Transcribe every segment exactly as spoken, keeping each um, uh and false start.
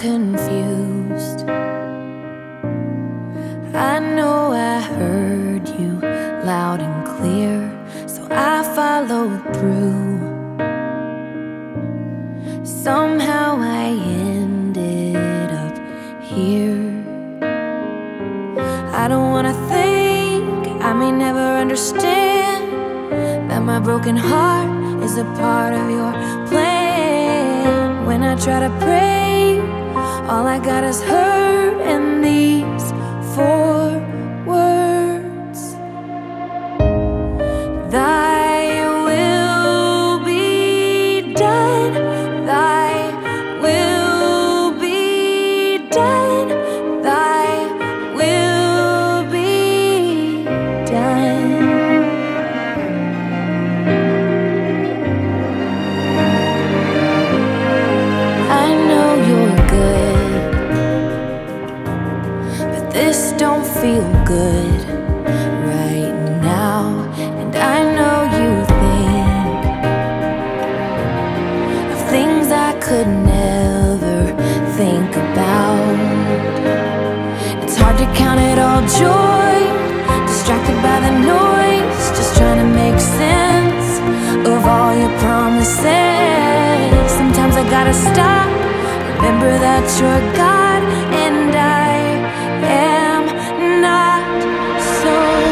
confused. I know I heard you loud and clear, so I followed through. Somehow I ended up here. I don't wanna think, I may never understand that my broken heart is a part of your plan. When I try to pray, all I got is hurt and these four words: Thy will be done, Thy will be done, Thy will be done. I know you're good, but this don't feel good right now. And I know you think of things I could never think about. It's hard to count it all joy, distracted by the noise, just trying to make sense of all your promises. Sometimes I gotta stop, remember that you're God and I am not. So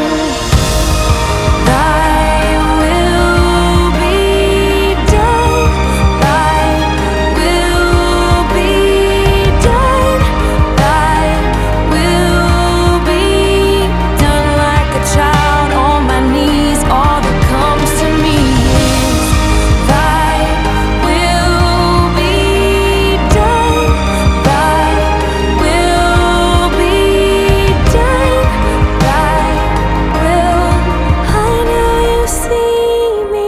Thy will be done, Thy will be done, Thy will be done. Like a child on my knees, all that comes to me is Thy will be done, Thy will be done, Thy will. I know you see me,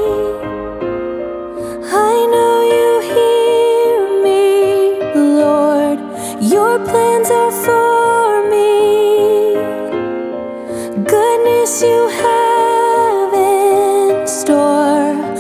I know you hear me, Lord. Your plans are for me, goodness you have in store.